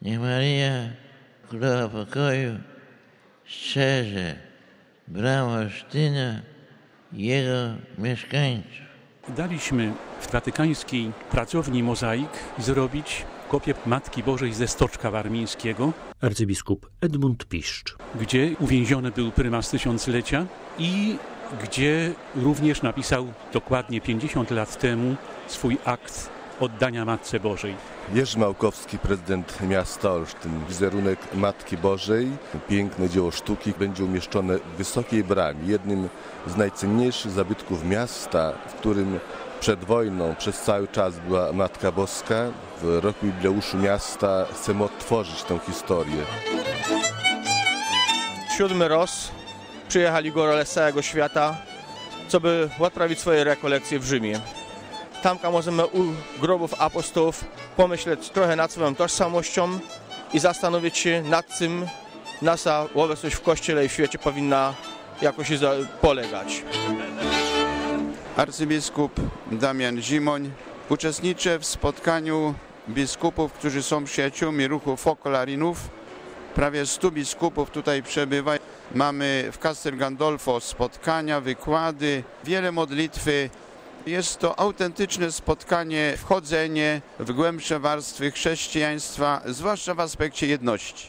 Niech Maryja, Królowa Pokoju, strzeże bram Olsztyna i jego mieszkańców. Daliśmy w watykańskiej pracowni Mozaik zrobić kopię Matki Bożej ze Stoczka Warmińskiego. Arcybiskup Edmund Piszcz. Gdzie uwięziony był prymas tysiąclecia i gdzie również napisał dokładnie 50 lat temu swój akt oddania Matce Bożej. Jerzy Małkowski, prezydent miasta Olsztyn. Wizerunek Matki Bożej, piękne dzieło sztuki, będzie umieszczone w Wysokiej Bramie, jednym z najcenniejszych zabytków miasta, w którym przed wojną przez cały czas była Matka Boska. W roku jubileuszu miasta chcemy odtworzyć tę historię. 7. raz przyjechali górale z całego świata, co by odprawić swoje rekolekcje w Rzymie. Tamka możemy u grobów apostołów pomyśleć trochę nad swoją tożsamością i zastanowić się nad czym nasza obecność w Kościele i w świecie powinna jakoś polegać. Arcybiskup Damian Zimoń. Uczestniczę w spotkaniu biskupów, którzy są przyjaciółmi ruchu Fokolarinów. Prawie 100 biskupów tutaj przebywa. Mamy w Castel Gandolfo spotkania, wykłady, wiele modlitwy. Jest to autentyczne spotkanie, wchodzenie w głębsze warstwy chrześcijaństwa, zwłaszcza w aspekcie jedności.